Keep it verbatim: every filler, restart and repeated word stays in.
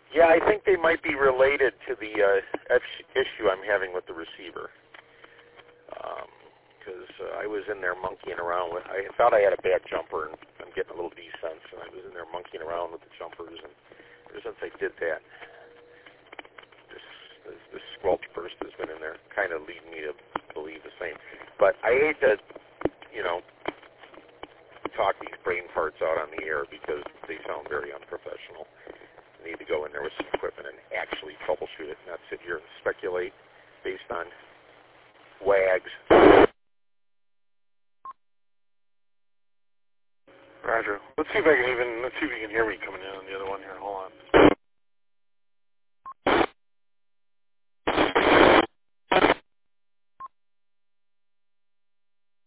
Yeah, I think they might be related to the uh, issue I'm having with the receiver. Because um, uh, I was in there monkeying around with, I thought I had a bad jumper, and I'm getting a little desense, and I was in there monkeying around with the jumpers, and ever since I did that, this, this, this squelch burst has been in there, kind of leading me to believe the same. But I hate to, you know, talk these brain farts out on the air because they sound very unprofessional. I need to go in there with some equipment and actually troubleshoot it, not sit here and speculate based on wags. Roger. Let's see if I can even, let's see if you can hear me coming in on the other one here. Hold on.